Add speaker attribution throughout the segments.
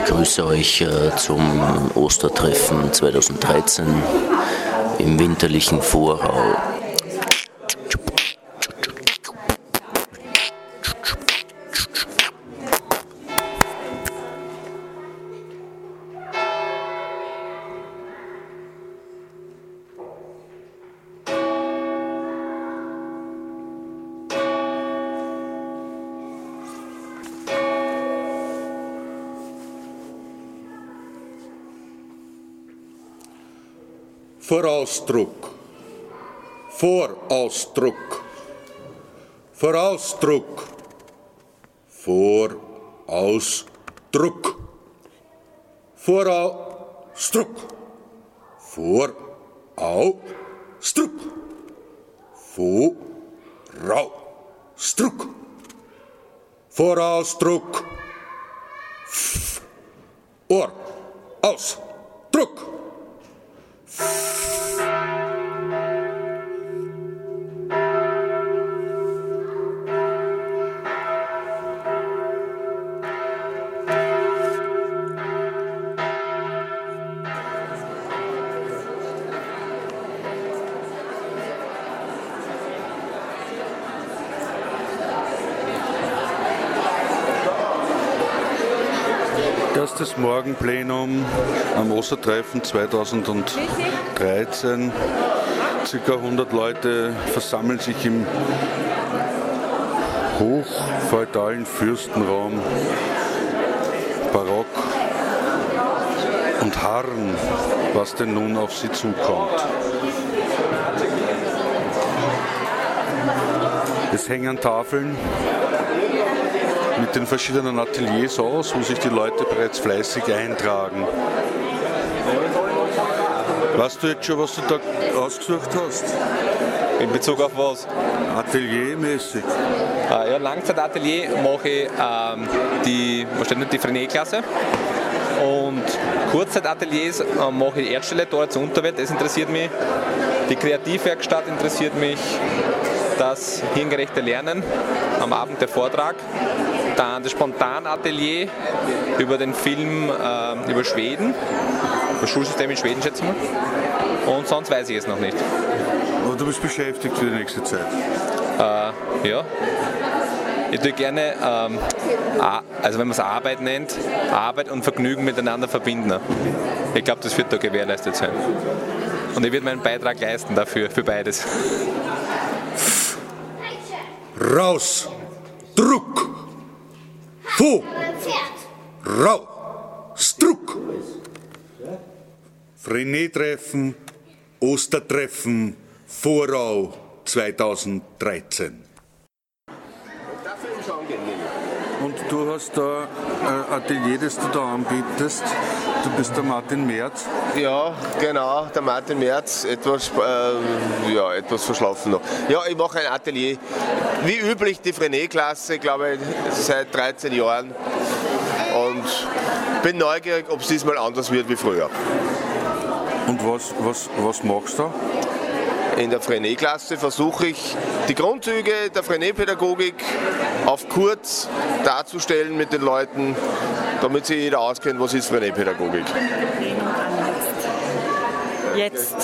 Speaker 1: begrüße euch zum Ostertreffen 2013 im winterlichen Vorau.
Speaker 2: Vorausdruck, Vorausdruck, Vorausdruck, Vorausdruck, Vorausdruck, Vorausdruck, Vorausdruck, Vorausdruck, Ohr, aus, Druck.
Speaker 3: Erstes Morgenplenum am Ostertreffen 2013. Circa 100 Leute versammeln sich im hochfeudalen Fürstenraum, barock, und harren, was denn nun auf sie zukommt. Es hängen Tafeln mit den verschiedenen Ateliers aus, wo sich die Leute bereits fleißig eintragen. Weißt du jetzt schon, was du da ausgesucht hast?
Speaker 4: In Bezug auf was?
Speaker 3: Ateliermäßig.
Speaker 4: Ja, Langzeitatelier mache ich die Frenet-Klasse. Und Kurzzeitateliers mache ich Erdstelle, Tore zur Unterwelt, das interessiert mich. Die Kreativwerkstatt interessiert mich. Das hirngerechte Lernen, am Abend der Vortrag. Dann das Spontanatelier über den Film über Schweden, das Schulsystem in Schweden, schätze ich mal. Und sonst weiß ich es noch nicht.
Speaker 3: Aber du bist beschäftigt für die nächste Zeit?
Speaker 4: Ja. Ich tue gerne, also wenn man es Arbeit nennt, Arbeit und Vergnügen miteinander verbinden. Ich glaube, das wird da gewährleistet sein. Und ich werde meinen Beitrag leisten dafür, für beides.
Speaker 2: Raus, Druck, Fu, Rau, Struck. Frenet-Treffen, Ostertreffen, Vorau 2013.
Speaker 3: Und du hast da ein Atelier, das du da anbietest. Du bist der Martin Merz.
Speaker 5: Ja, genau, der Martin Merz, etwas verschlafen noch. Ja, ich mache ein Atelier, wie üblich die Frenet-Klasse, glaube ich, seit 13 Jahren. Und bin neugierig, ob es diesmal anders wird wie früher.
Speaker 3: Und was machst du?
Speaker 5: In der Frenet-Klasse versuche ich, die Grundzüge der Frenet-Pädagogik auf kurz darzustellen mit den Leuten, damit sich jeder auskennt, was ist Frenet-Pädagogik.
Speaker 6: Jetzt.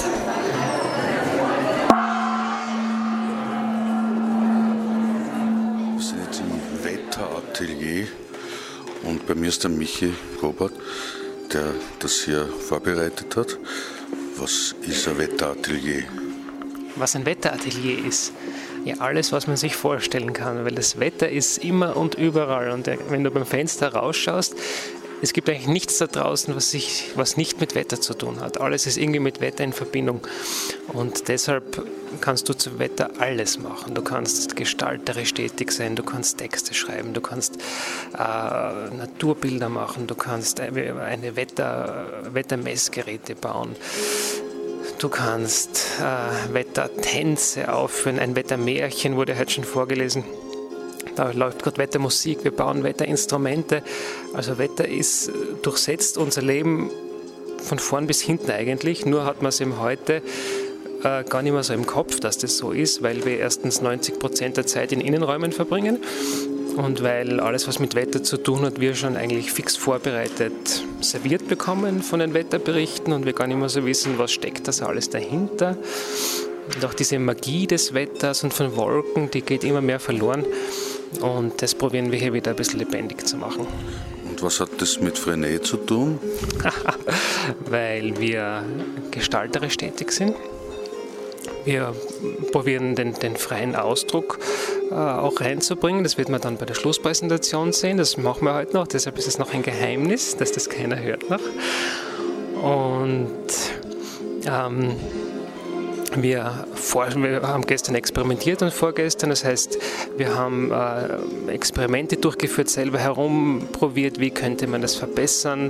Speaker 3: Wir sind jetzt im Wetteratelier und bei mir ist der Michi Robert, der das hier vorbereitet hat. Was ist ein Wetteratelier?
Speaker 7: Was ein Wetteratelier ist? Ja, alles, was man sich vorstellen kann, weil das Wetter ist immer und überall. Und wenn du beim Fenster rausschaust, es gibt eigentlich nichts da draußen, was nicht mit Wetter zu tun hat. Alles ist irgendwie mit Wetter in Verbindung. Und deshalb kannst du zu Wetter alles machen. Du kannst gestalterisch tätig sein, du kannst Texte schreiben, du kannst Naturbilder machen, du kannst Wettermessgeräte bauen. Du kannst Wettertänze aufführen, ein Wettermärchen wurde heute schon vorgelesen. Da läuft gerade Wettermusik, wir bauen Wetterinstrumente. Also Wetter durchsetzt unser Leben von vorn bis hinten eigentlich. Nur hat man es eben heute gar nicht mehr so im Kopf, dass das so ist, weil wir erstens 90% der Zeit in Innenräumen verbringen Und weil alles, was mit Wetter zu tun hat, wir schon eigentlich fix vorbereitet serviert bekommen von den Wetterberichten und wir gar nicht mehr so wissen, was steckt das alles dahinter. Und auch diese Magie des Wetters und von Wolken, die geht immer mehr verloren. Und das probieren wir hier wieder ein bisschen lebendig zu machen.
Speaker 3: Und was hat das mit Frenet zu tun?
Speaker 7: Weil wir gestalterisch tätig sind. Wir probieren den freien Ausdruck auch reinzubringen. Das wird man dann bei der Schlusspräsentation sehen. Das machen wir heute noch. Deshalb ist es noch ein Geheimnis, dass das keiner hört noch. Und wir haben gestern experimentiert und vorgestern. Das heißt, wir haben Experimente durchgeführt, selber herumprobiert, wie könnte man das verbessern.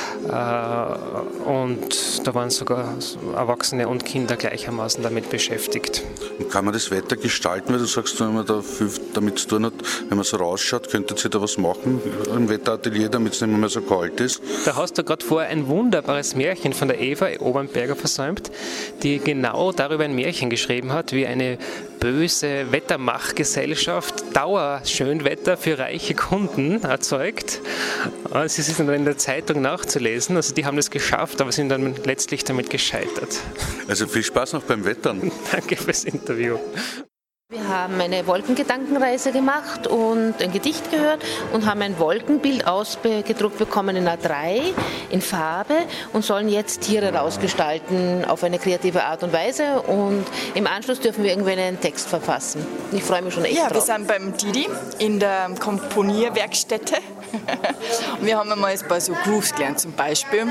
Speaker 7: Und da waren sogar Erwachsene und Kinder gleichermaßen damit beschäftigt.
Speaker 3: Und kann man das Wetter gestalten? Weil du sagst, wenn man da viel damit zu tun hat, wenn man so rausschaut, könntet ihr da was machen im Wetteratelier, damit es nicht mehr so kalt ist?
Speaker 7: Da hast du gerade vorher ein wunderbares Märchen von der Eva Obernberger versäumt, die genau darüber ein Märchen geschrieben hat, wie eine böse Wettermachgesellschaft Dauerschönwetter für reiche Kunden erzeugt. Es ist dann in der Zeitung nachzulesen. Also die haben das geschafft, aber sind dann letztlich damit gescheitert.
Speaker 3: Also viel Spaß noch beim Wettern.
Speaker 7: Danke fürs Interview.
Speaker 6: Wir haben eine Wolkengedankenreise gemacht und ein Gedicht gehört und haben ein Wolkenbild ausgedruckt bekommen in A3 in Farbe und sollen jetzt Tiere rausgestalten auf eine kreative Art und Weise und im Anschluss dürfen wir irgendwie einen Text verfassen. Ich freue mich schon echt drauf.
Speaker 8: Wir sind beim Didi in der Komponierwerkstätte und wir haben einmal ein paar so Grooves gelernt, zum Beispiel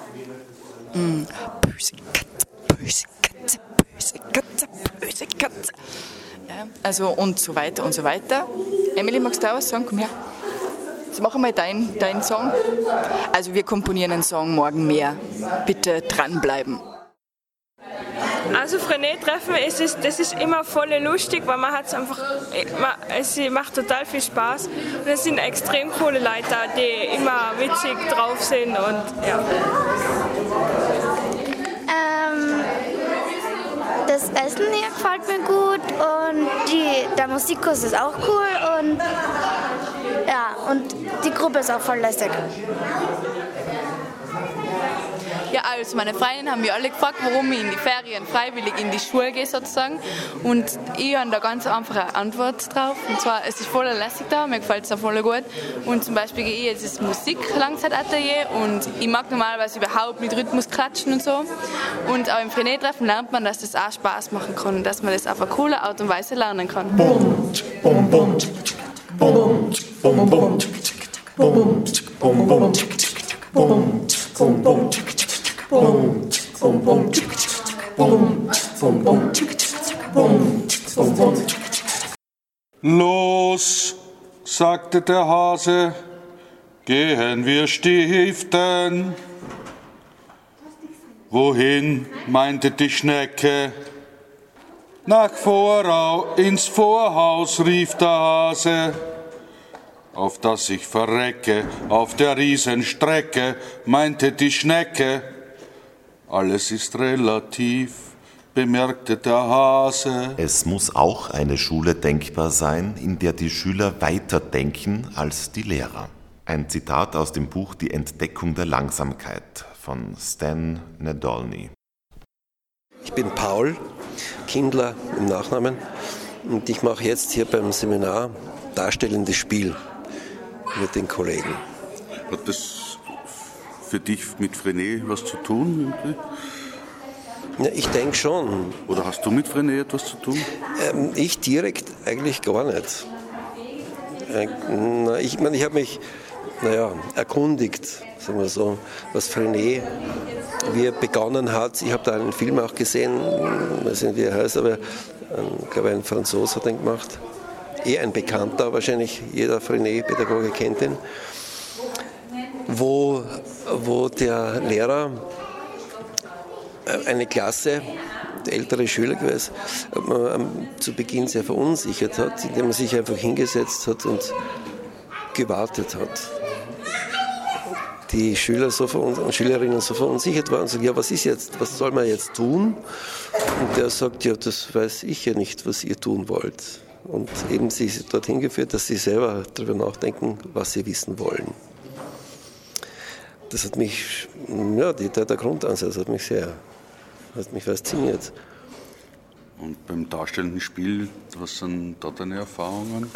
Speaker 8: böse Katze, böse Katze, böse Katze, böse Katze. Also und so weiter und so weiter. Emily, magst du auch was sagen? Komm her. Jetzt mach mal deinen Song. Also wir komponieren einen Song morgen mehr. Bitte dranbleiben.
Speaker 9: Also Frenet-Treffen, das ist immer voll lustig, weil man hat es einfach, es macht total viel Spaß und es sind extrem coole Leute da, die immer witzig drauf sind und ja.
Speaker 10: Das Essen hier gefällt mir gut und der Musikkurs ist auch cool und ja, und die Gruppe ist auch voll lässig.
Speaker 11: Ja, also meine Freundinnen haben mich alle gefragt, warum ich in die Ferien freiwillig in die Schule gehe sozusagen. Und ich habe da ganz einfache Antwort drauf. Und zwar, es ist voll lässig da, mir gefällt es auch voll gut. Und zum Beispiel gehe ich jetzt ins Musik-Langzeitatelier und ich mag normalerweise überhaupt mit Rhythmus klatschen und so. Und auch im Frenet-Treffen lernt man, dass das auch Spaß machen kann und dass man das auf eine coole Art und Weise lernen kann.
Speaker 2: Los, sagte der Hase, gehen wir stiften. Wohin, meinte die Schnecke? Nach Vorau ins Vorhaus, rief der Hase. Auf dass ich verrecke, auf der Riesenstrecke, meinte die Schnecke. Alles ist relativ, bemerkte der Hase.
Speaker 12: Es muss auch eine Schule denkbar sein, in der die Schüler weiter denken als die Lehrer. Ein Zitat aus dem Buch Die Entdeckung der Langsamkeit von Stan Nadolny.
Speaker 13: Ich bin Paul Kindler im Nachnamen und ich mache jetzt hier beim Seminar darstellendes Spiel mit den Kollegen.
Speaker 3: Hat das für dich mit Frenet was zu tun?
Speaker 13: Ja, ich denke schon.
Speaker 3: Oder hast du mit Frenet etwas zu tun?
Speaker 13: Ich direkt eigentlich gar nicht. Ich habe mich erkundigt, sagen wir so, was Frenet, wie er begonnen hat. Ich habe da einen Film auch gesehen, ich weiß nicht, wie er heißt, aber ich glaube, ein Franzose hat den gemacht. Ein Bekannter, wahrscheinlich jeder Frenet-Pädagoge kennt ihn, wo der Lehrer eine Klasse, ältere Schüler gewesen, zu Beginn sehr verunsichert hat, indem er sich einfach hingesetzt hat und gewartet hat. Die Schüler und Schülerinnen so verunsichert waren und sagen, ja, was soll man jetzt tun? Und der sagt, ja, das weiß ich ja nicht, was ihr tun wollt. und eben sie dorthin geführt, dass sie selber darüber nachdenken, was sie wissen wollen. Das hat mich, ja, der Grundansatz hat mich fasziniert.
Speaker 3: Und beim darstellenden Spiel, was sind da deine Erfahrungen?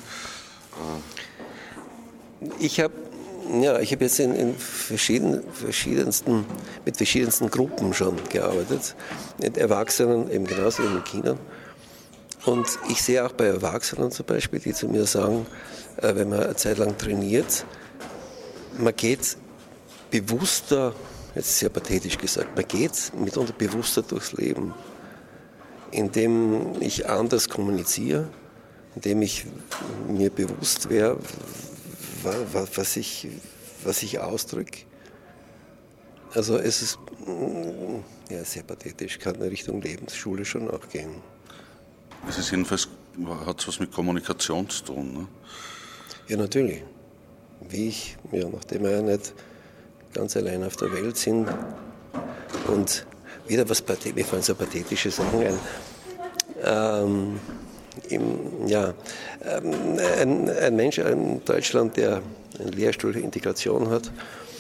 Speaker 13: Ich habe jetzt mit verschiedensten Gruppen schon gearbeitet, mit Erwachsenen eben genauso wie mit Kindern. Und ich sehe auch bei Erwachsenen zum Beispiel, die zu mir sagen, wenn man eine Zeit lang trainiert, man geht bewusster, jetzt sehr pathetisch gesagt, man geht mitunter bewusster durchs Leben, indem ich anders kommuniziere, indem ich mir bewusst wäre, was ich ausdrücke. Also es ist ja, sehr pathetisch, kann in Richtung Lebensschule schon auch gehen.
Speaker 3: Es ist jedenfalls, hat was mit Kommunikation zu tun, ne?
Speaker 13: Ja, natürlich. Nachdem wir ja nicht ganz allein auf der Welt sind und wieder mir fallen so pathetische Sachen ein. Ein Mensch in Deutschland, der einen Lehrstuhl für Integration hat,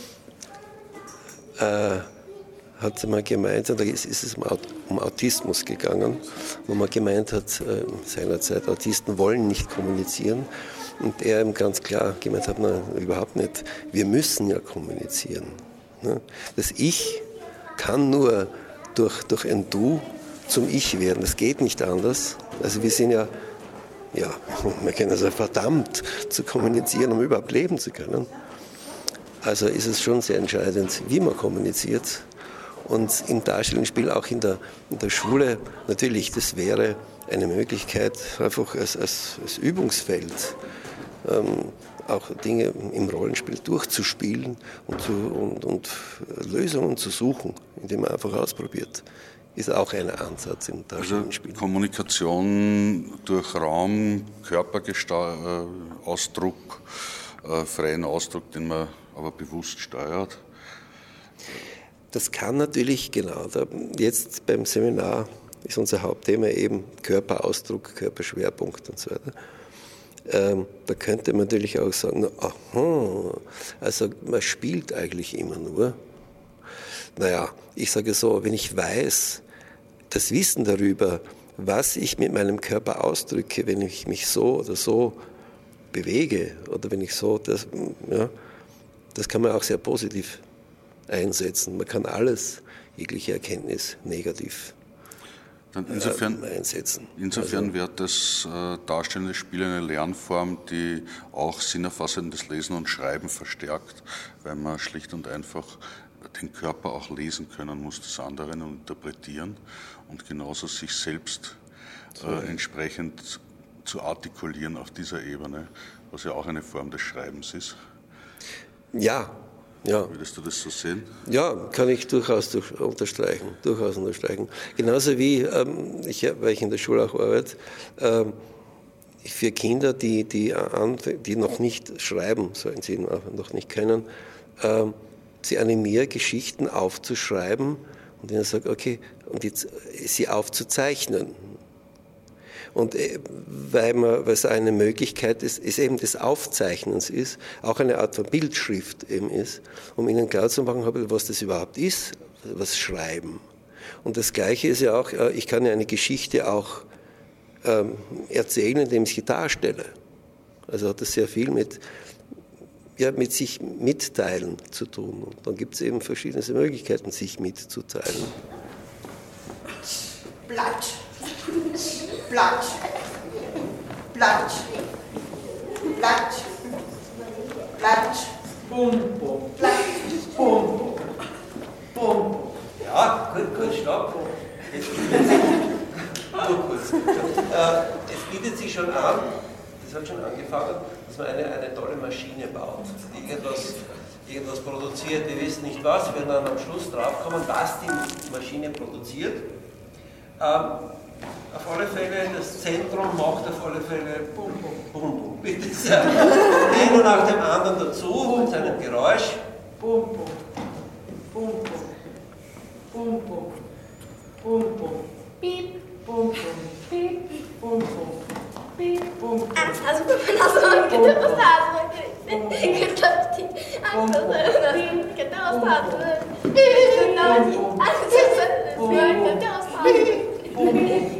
Speaker 13: hat mal gemeint, da ist es um Autismus gegangen, wo man gemeint hat, seinerzeit, Autisten wollen nicht kommunizieren. Und er eben ganz klar gemeint hat, nein, überhaupt nicht. Wir müssen ja kommunizieren. Das Ich kann nur durch ein Du zum Ich werden. Das geht nicht anders. Also wir sind wir können also verdammt zu kommunizieren, um überhaupt leben zu können. Also ist es schon sehr entscheidend, wie man kommuniziert. Und im Darstellungsspiel, auch in der Schule, natürlich, das wäre eine Möglichkeit, einfach als Übungsfeld auch Dinge im Rollenspiel durchzuspielen und Lösungen zu suchen, indem man einfach ausprobiert. Ist auch ein Ansatz im Darstellungsspiel.
Speaker 3: Also Kommunikation durch Raum, Körperausdruck, freien Ausdruck, den man aber bewusst steuert.
Speaker 13: Das kann natürlich, genau. Jetzt beim Seminar ist unser Hauptthema eben Körperausdruck, Körperschwerpunkt und so weiter. Da könnte man natürlich auch sagen, aha, also man spielt eigentlich immer nur. Naja, ich sage so, wenn ich weiß, das Wissen darüber, was ich mit meinem Körper ausdrücke, wenn ich mich so oder so bewege oder wenn ich so, das kann man auch sehr positiv einsetzen. Man kann alles, jegliche Erkenntnis, negativ einsetzen.
Speaker 3: Insofern wird das darstellende Spiel eine Lernform, die auch sinnerfassendes Lesen und Schreiben verstärkt, weil man schlicht und einfach den Körper auch lesen können muss des anderen und interpretieren und genauso sich selbst entsprechend zu artikulieren auf dieser Ebene, was ja auch eine Form des Schreibens ist.
Speaker 13: Ja.
Speaker 3: Würdest du das so sehen?
Speaker 13: Ja, kann ich durchaus unterstreichen. Genauso wie, weil ich in der Schule auch arbeite, für Kinder, die noch nicht schreiben, sollen sie noch nicht können, sie animiere, Geschichten aufzuschreiben und ihnen sage, okay, und jetzt sie aufzuzeichnen. Und weil es eine Möglichkeit ist eben des Aufzeichnens ist, auch eine Art von Bildschrift eben ist, um ihnen klarzumachen, was das überhaupt ist, was Schreiben. Und das Gleiche ist ja auch, ich kann ja eine Geschichte auch erzählen, indem ich sie darstelle. Also hat das sehr viel mit sich mitteilen zu tun. Und dann gibt es eben verschiedene Möglichkeiten, sich mitzuteilen.
Speaker 14: Blatt. Blatt. Blatt. Blatt. Blatt. Bum, bum. Blatt. Bum, bum. Bum.
Speaker 13: Ja, gut, stopp. Jetzt bietet sich schon an, das hat schon angefangen, dass man eine tolle Maschine baut, die irgendwas produziert. Wir wissen nicht was, wir werden dann am Schluss draufkommen, was die Maschine produziert. Auf alle Fälle, das Zentrum macht auf alle Fälle bum, bum, bum, bum. Bitte sehr. Einer nach dem anderen dazu mit seinem Geräusch.
Speaker 14: Bum, bum. Bum, bum. Bum, bum. Bum, bum. Piep. Bum, bum. Piep. Bum, bum. Piep.
Speaker 10: Also für meine Person geht der Ostase. Geht das die andere geht der Ostase. Genau die andere geht der Ostase.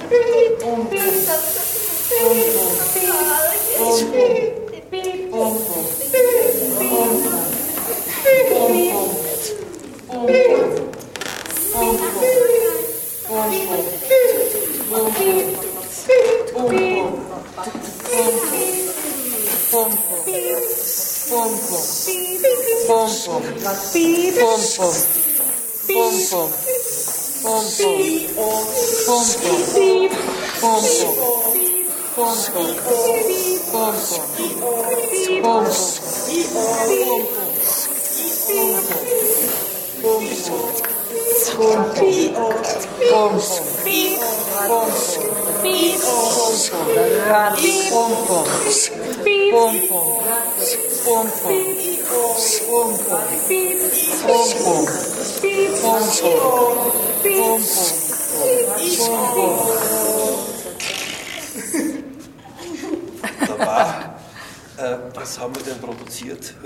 Speaker 13: Was haben wir denn produziert?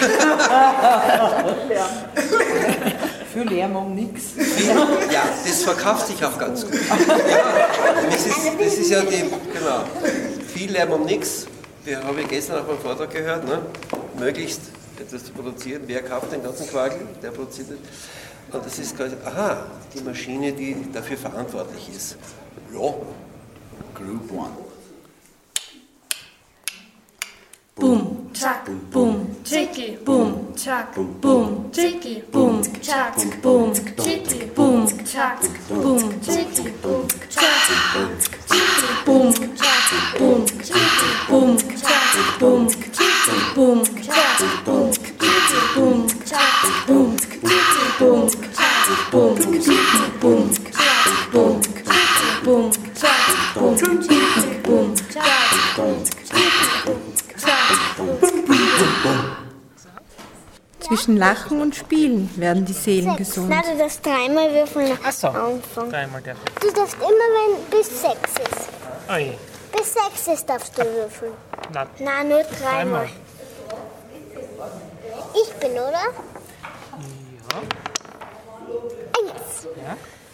Speaker 14: Viel Lärm um nichts.
Speaker 13: Ja, das verkauft sich auch ganz gut. Ja, das ist ja die, genau, viel Lärm um nichts. Wir haben ja gestern auch beim Vortrag gehört, ne? Möglichst etwas zu produzieren. Wer kauft den ganzen Quagel? Der produziert es. Und das ist quasi, aha, die Maschine, die dafür verantwortlich ist. Ja, Group One.
Speaker 15: Boom, chack, boom, chicky, boom, chack, boom, chicky, boom, chack, boom, chicky, boom, chack, boom, chicky, boom, chack, chicky, boom, chack, boom, chicky, boom, chack, boom, chicky, boom, chack, boom, chicky, boom, chack, boom, chicky, boom, chack, boom, chicky, boom, chack, boom, chicky, boom, chack, boom, chicky, boom, chack, boom,
Speaker 16: Zwischen Lachen und Spielen werden die Seelen gesund.
Speaker 10: Na, du darfst dreimal würfeln.
Speaker 7: Ach so,
Speaker 10: Anfang.
Speaker 7: dreimal darf ich.
Speaker 10: Du darfst immer, wenn bis 6 ist.
Speaker 7: Oi.
Speaker 10: Bis 6 ist darfst du würfeln.
Speaker 7: Na,
Speaker 10: Na, nur dreimal. Ich bin, oder?
Speaker 7: Ja.
Speaker 10: 1.
Speaker 7: Ja.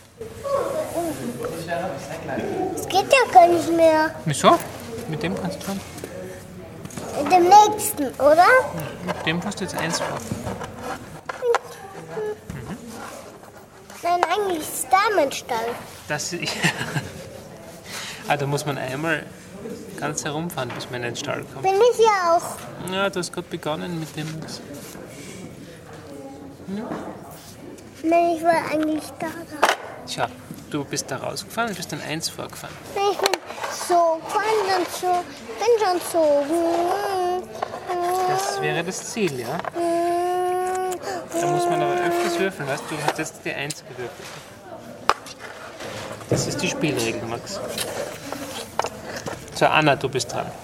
Speaker 10: Es geht ja gar nicht mehr.
Speaker 7: Wieso? Mit dem kannst du schon.
Speaker 10: In dem nächsten, oder?
Speaker 7: Mit dem hast du jetzt 1 vor.
Speaker 10: Nein, eigentlich ist da mein Stall.
Speaker 7: Das da muss man einmal ganz herumfahren, bis man in den Stall kommt.
Speaker 10: Bin ich ja auch.
Speaker 7: Ja, du hast gerade begonnen mit dem. Ja.
Speaker 10: Nein, ich war eigentlich da.
Speaker 7: Tja, du bist da rausgefahren und bist dann 1 vorgefahren.
Speaker 10: Nein, ich bin so gefahren und so. Bin schon so.
Speaker 7: Das wäre das Ziel, ja? Da muss man aber öfters würfeln, weißt du? Du hast jetzt die 1 gewürfelt. Das ist die Spielregel, Max. So, Anna, du bist dran.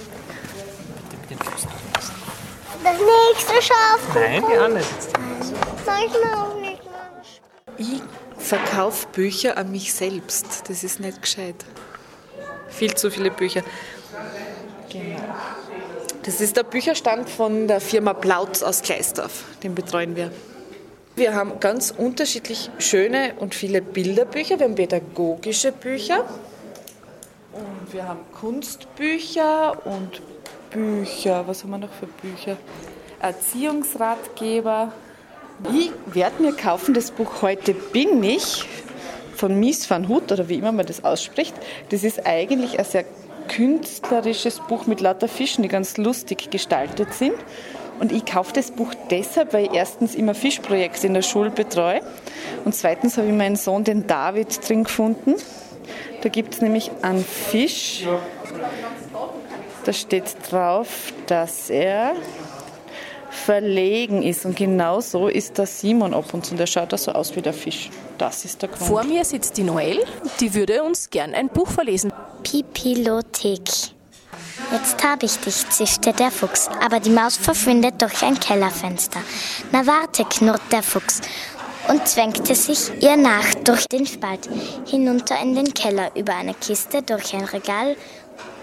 Speaker 10: Das nächste Schaf.
Speaker 7: Nein, die Anna ist jetzt dran.
Speaker 10: Soll ich mir auch nicht machen?
Speaker 17: Ich verkaufe Bücher an mich selbst. Das ist nicht gescheit. Viel zu viele Bücher. Genau. Das ist der Bücherstand von der Firma Plautz aus Gleisdorf. Den betreuen wir. Wir haben ganz unterschiedlich schöne und viele Bilderbücher. Wir haben pädagogische Bücher. Und wir haben Kunstbücher und Bücher. Was haben wir noch für Bücher? Erziehungsratgeber. Ich werde mir kaufen das Buch Heute bin ich von Mies van Hout, oder wie immer man das ausspricht. Das ist eigentlich ein sehr künstlerisches Buch mit lauter Fischen, die ganz lustig gestaltet sind. Und ich kaufe das Buch deshalb, weil ich erstens immer Fischprojekte in der Schule betreue und zweitens habe ich meinen Sohn, den David, drin gefunden. Da gibt es nämlich einen Fisch, da steht drauf, dass er verlegen ist. Und genau so ist der Simon ab und zu. Und der schaut da so aus wie der Fisch. Das ist der Grund.
Speaker 18: Vor mir sitzt die Noelle, die würde uns gern ein Buch verlesen.
Speaker 10: Pipilothek. Jetzt habe ich dich, zischte der Fuchs, aber die Maus verschwindet durch ein Kellerfenster. Na warte, knurrt der Fuchs und zwängte sich ihr nach durch den Spalt, hinunter in den Keller, über eine Kiste, durch ein Regal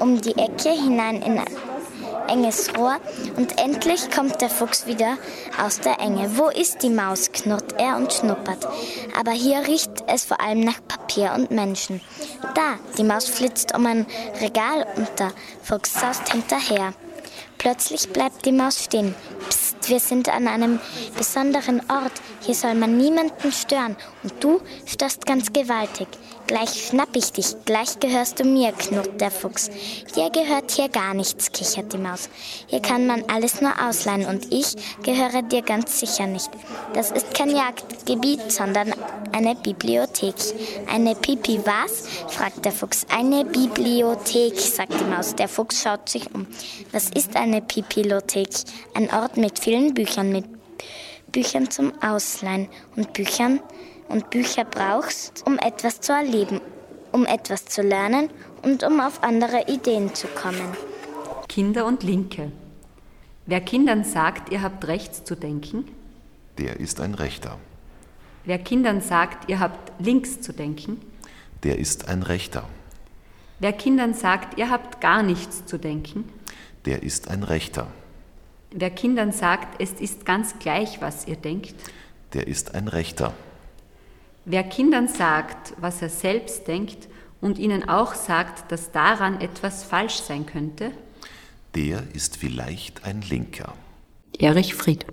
Speaker 19: um die Ecke hinein in ein enges Rohr und endlich kommt der Fuchs wieder aus der Enge. Wo ist die Maus, knurrt er und schnuppert. Aber hier riecht es vor allem nach Papier und Menschen. Da, die Maus flitzt um ein Regal und der Fuchs saust hinterher. Plötzlich bleibt die Maus stehen. Psst, wir sind an einem besonderen Ort. Hier soll man niemanden stören. Und du störst ganz gewaltig. Gleich schnapp ich dich, gleich gehörst du mir, knurrt der Fuchs. Dir gehört hier gar nichts, kichert die Maus. Hier kann man alles nur ausleihen und ich gehöre dir ganz sicher nicht. Das ist kein Jagdgebiet, sondern eine Bibliothek. Eine Pipi was? Fragt der Fuchs. Eine Bibliothek, sagt die Maus. Der Fuchs schaut sich um. Was ist eine Pipilothek? Ein Ort mit vielen Büchern, mit Büchern zum Ausleihen und Bücher brauchst, um etwas zu erleben, um etwas zu lernen und um auf andere Ideen zu kommen.
Speaker 20: Kinder und Linke. Wer Kindern sagt, ihr habt rechts zu denken,
Speaker 12: der ist ein Rechter.
Speaker 20: Wer Kindern sagt, ihr habt links zu denken,
Speaker 12: der ist ein Rechter.
Speaker 20: Wer Kindern sagt, ihr habt gar nichts zu denken,
Speaker 12: der ist ein Rechter.
Speaker 20: Wer Kindern sagt, es ist ganz gleich, was ihr denkt,
Speaker 12: der ist ein Rechter.
Speaker 20: Wer Kindern sagt, was er selbst denkt und ihnen auch sagt, dass daran etwas falsch sein könnte,
Speaker 12: der ist vielleicht ein Linker.
Speaker 20: Erich Fried.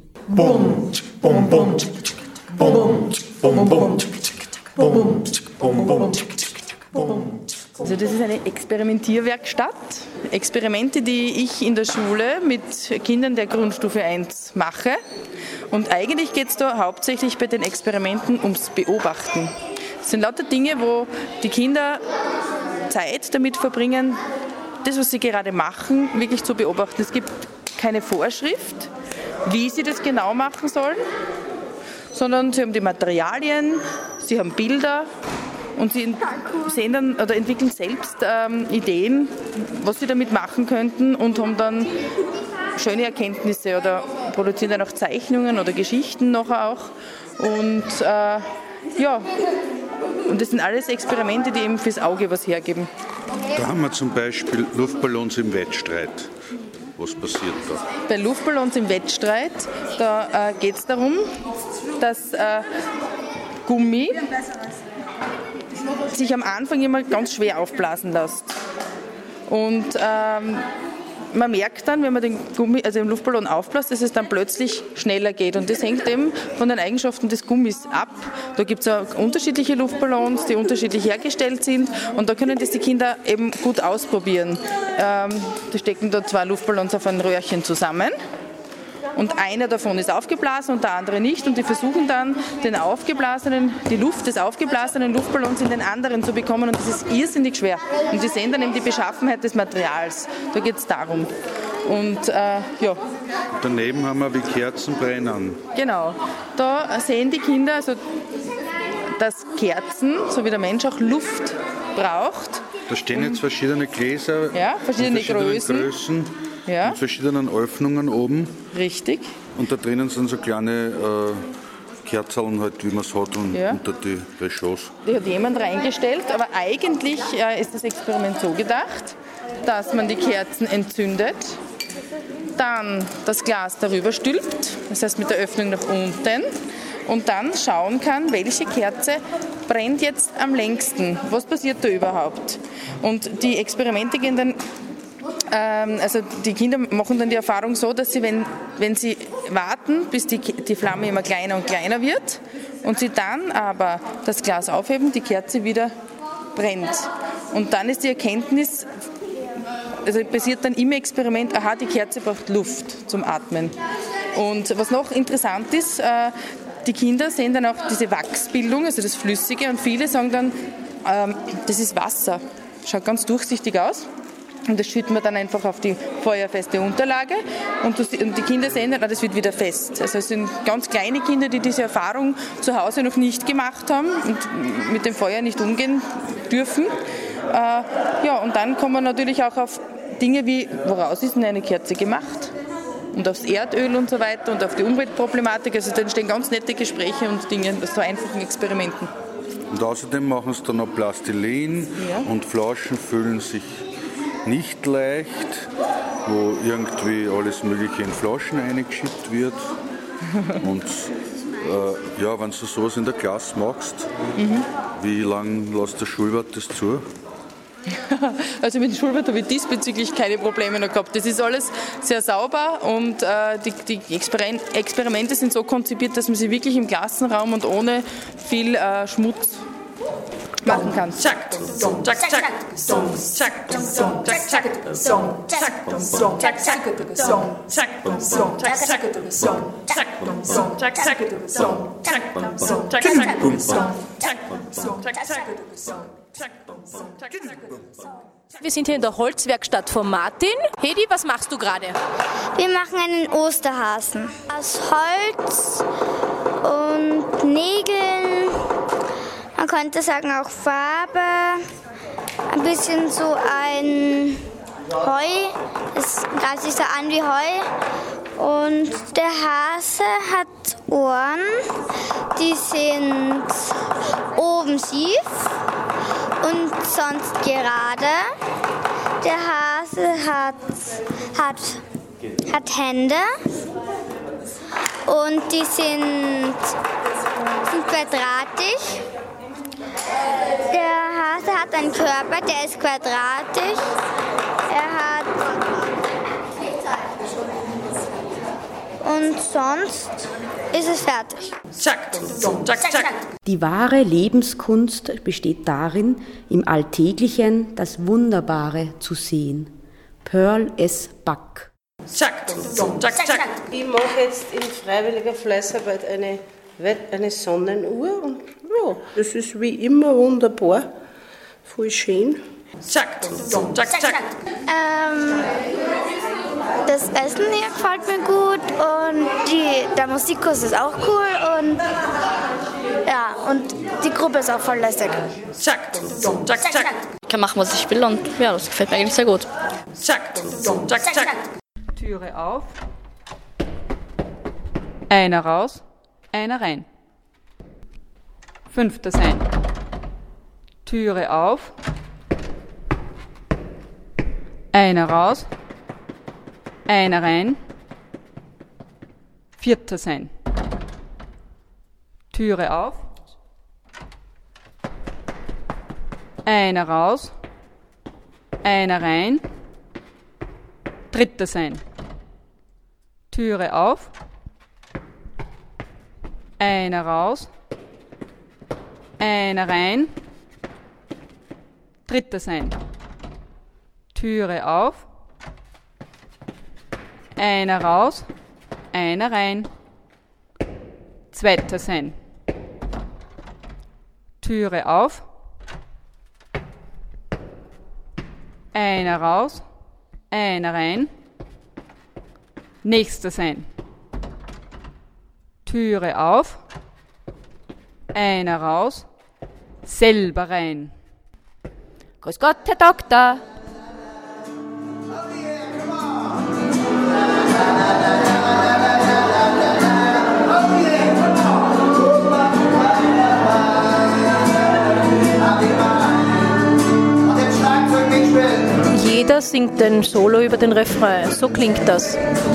Speaker 17: Also das ist eine Experimentierwerkstatt. Experimente, die ich in der Schule mit Kindern der Grundstufe 1 mache. Und eigentlich geht es da hauptsächlich bei den Experimenten ums Beobachten. Das sind lauter Dinge, wo die Kinder Zeit damit verbringen, das, was sie gerade machen, wirklich zu beobachten. Es gibt keine Vorschrift, wie sie das genau machen sollen, sondern sie haben die Materialien, sie haben Bilder und sie sehen dann oder entwickeln selbst Ideen, was sie damit machen könnten und haben dann schöne Erkenntnisse oder produzieren dann auch Zeichnungen oder Geschichten noch auch. Und und das sind alles Experimente, die eben fürs Auge was hergeben.
Speaker 3: Da haben wir zum Beispiel Luftballons im Wettstreit. Was passiert da?
Speaker 17: Bei Luftballons im Wettstreit, da geht es darum, dass Gummi sich am Anfang immer ganz schwer aufblasen lässt. Und man merkt dann, wenn man den Luftballon aufbläst, dass es dann plötzlich schneller geht. Und das hängt eben von den Eigenschaften des Gummis ab. Da gibt es auch unterschiedliche Luftballons, die unterschiedlich hergestellt sind. Und da können das die Kinder eben gut ausprobieren. Da stecken da 2 Luftballons auf ein Röhrchen zusammen. Und einer davon ist aufgeblasen und der andere nicht. Und die versuchen dann, die Luft des aufgeblasenen Luftballons in den anderen zu bekommen. Und das ist irrsinnig schwer. Und die sehen dann eben die Beschaffenheit des Materials. Da geht es darum. Und
Speaker 3: Daneben haben wir, wie Kerzen brennen.
Speaker 17: Genau. Da sehen die Kinder, also, dass Kerzen, so wie der Mensch, auch Luft braucht.
Speaker 3: Da stehen jetzt verschiedene Gläser,
Speaker 17: verschiedene Größen.
Speaker 3: Mit verschiedenen Öffnungen oben.
Speaker 17: Richtig.
Speaker 3: Und da drinnen sind so kleine Kerzeln, halt, wie man es hat, unter die Reschoss.
Speaker 17: Die hat jemand reingestellt, aber eigentlich ist das Experiment so gedacht, dass man die Kerzen entzündet, dann das Glas darüber stülpt, das heißt mit der Öffnung nach unten, und dann schauen kann, welche Kerze brennt jetzt am längsten. Was passiert da überhaupt? Und die Experimente gehen dann also die Kinder machen dann die Erfahrung so, dass sie, wenn sie warten, bis die Flamme immer kleiner und kleiner wird und sie dann aber das Glas aufheben, die Kerze wieder brennt. Und dann ist die Erkenntnis, also passiert dann im Experiment, aha, die Kerze braucht Luft zum Atmen. Und was noch interessant ist, die Kinder sehen dann auch diese Wachsbildung, also das Flüssige, und viele sagen dann, das ist Wasser, schaut ganz durchsichtig aus. Und das schütten wir dann einfach auf die feuerfeste Unterlage und die Kinder sehen dann, das wird wieder fest. Also es sind ganz kleine Kinder, die diese Erfahrung zu Hause noch nicht gemacht haben und mit dem Feuer nicht umgehen dürfen. Und dann kommen wir natürlich auch auf Dinge wie, woraus ist denn eine Kerze gemacht? Und aufs Erdöl und so weiter und auf die Umweltproblematik. Also da entstehen ganz nette Gespräche und Dinge aus so einfachen Experimenten.
Speaker 3: Und außerdem machen sie dann noch Plastilin und Flaschen füllen sich nicht leicht, wo irgendwie alles Mögliche in Flaschen eingeschippt wird. Und ja, wenn du sowas in der Klasse machst, wie lange lässt der Schulwart das zu?
Speaker 17: Also mit dem Schulwart habe ich diesbezüglich keine Probleme noch gehabt. Das ist alles sehr sauber und die Experimente sind so konzipiert, dass man sie wirklich im Klassenraum und ohne viel Schmutz machen kann.
Speaker 18: Wir sind hier in der Holzwerkstatt von Martin. Hedi, was machst du gerade?
Speaker 19: Wir machen einen Osterhasen aus Holz und Nägeln. Man könnte sagen auch Farbe, ein bisschen so ein Heu, es greift sich so an wie Heu. Und der Hase hat Ohren, die sind oben schief und sonst gerade. Der Hase hat Hände und die sind quadratisch. Der Hase hat einen Körper, der ist quadratisch. Und sonst ist es fertig.
Speaker 21: Die wahre Lebenskunst besteht darin, im Alltäglichen das Wunderbare zu sehen. Pearl S. Buck.
Speaker 22: Ich mache jetzt in freiwilliger Fleißarbeit eine Sonnenuhr und ja, das ist wie immer wunderbar, voll schön.
Speaker 19: Das Essen hier gefällt mir gut und der Musikkurs ist auch cool und ja, und die Gruppe ist auch voll lässig.
Speaker 23: Ich kann machen, was ich will und ja, das gefällt mir eigentlich sehr gut.
Speaker 24: Türe auf, einer raus, einer rein. 5. sein. Türe auf, einer raus, einer rein. 4. sein. Türe auf, einer raus, einer rein. 3. sein. Türe auf, einer raus, einer rein. 3. sein. Türe auf, einer raus, einer rein. 2. sein. Türe auf, einer raus, einer rein. Nächster sein. Türe auf, einer raus, selber rein.
Speaker 18: Grüß Gott, Herr Doktor. Jeder singt ein Solo über den Refrain. So klingt das.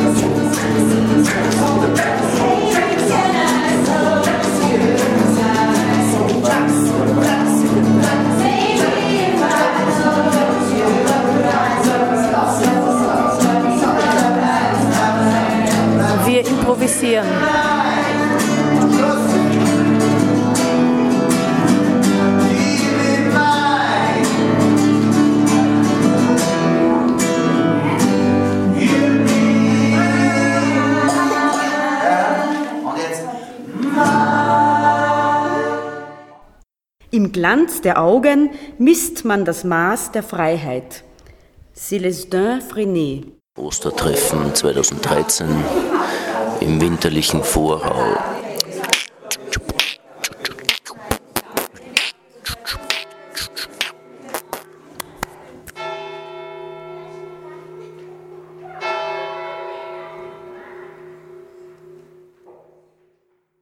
Speaker 18: Wir improvisieren.
Speaker 21: Im Glanz der Augen misst man das Maß der Freiheit. Célestin Freinet.
Speaker 1: Ostertreffen 2013 im winterlichen Vorau